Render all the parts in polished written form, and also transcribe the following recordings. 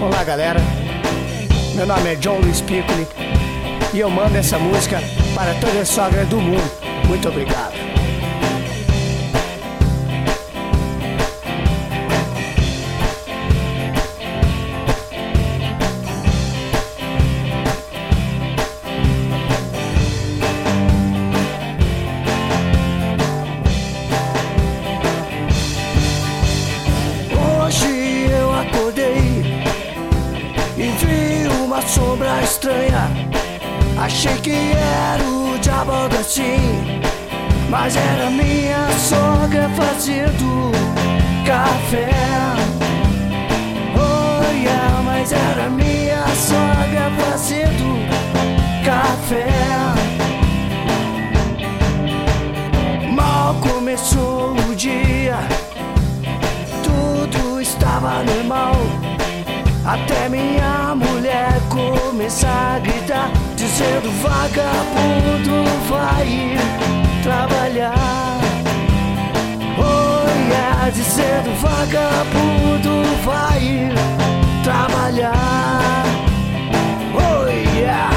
Olá galera, meu nome é John Luiz Piccoli e eu mando essa música para todas as sogras do mundo. Muito obrigado. Hoje eu acordei e vi uma sombra estranha. Achei que era o diabo da Tim, mas era minha sogra fazendo café. Oh yeah, mas era minha sogra fazendo café. Mal começou o dia, tudo estava normal, até minha mulher começar a gritar, dizendo: vagabundo vai trabalhar. Oh yeah, dizendo: vagabundo vai trabalhar. Oh yeah.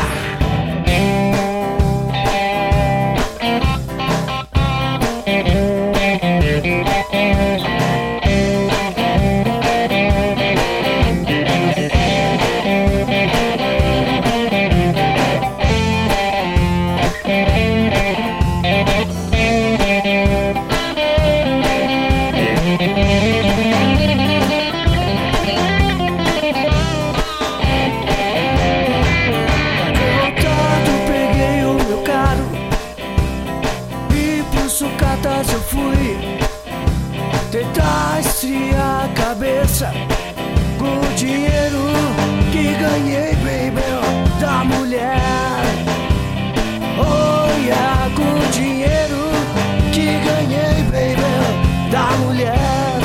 Eu fui tentar esfriar a cabeça com o dinheiro que ganhei, baby, da mulher. Oh yeah, com o dinheiro que ganhei, baby, da mulher.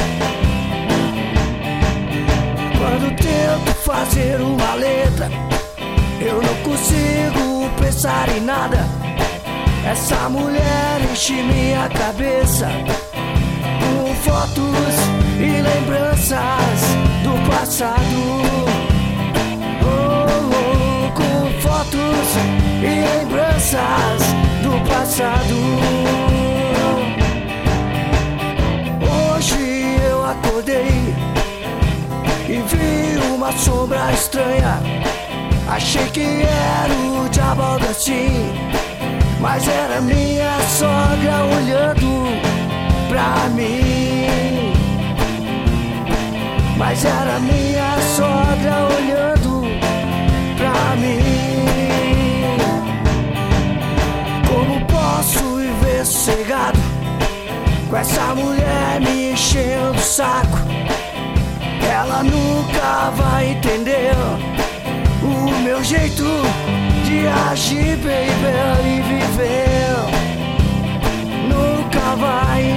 Quando tento fazer uma letra, eu não consigo pensar em nada. Essa mulher enche minha cabeça com fotos e lembranças do passado. Oh, oh, com fotos e lembranças do passado. Hoje eu acordei e vi uma sombra estranha. Achei que era o diabo da Tim, mas era minha sogra olhando pra mim. Mas era minha sogra olhando pra mim. Como posso viver sossegado com essa mulher me enchendo o saco? Ela nunca vai entender o meu jeito de agir, baby, e viver. Nunca vai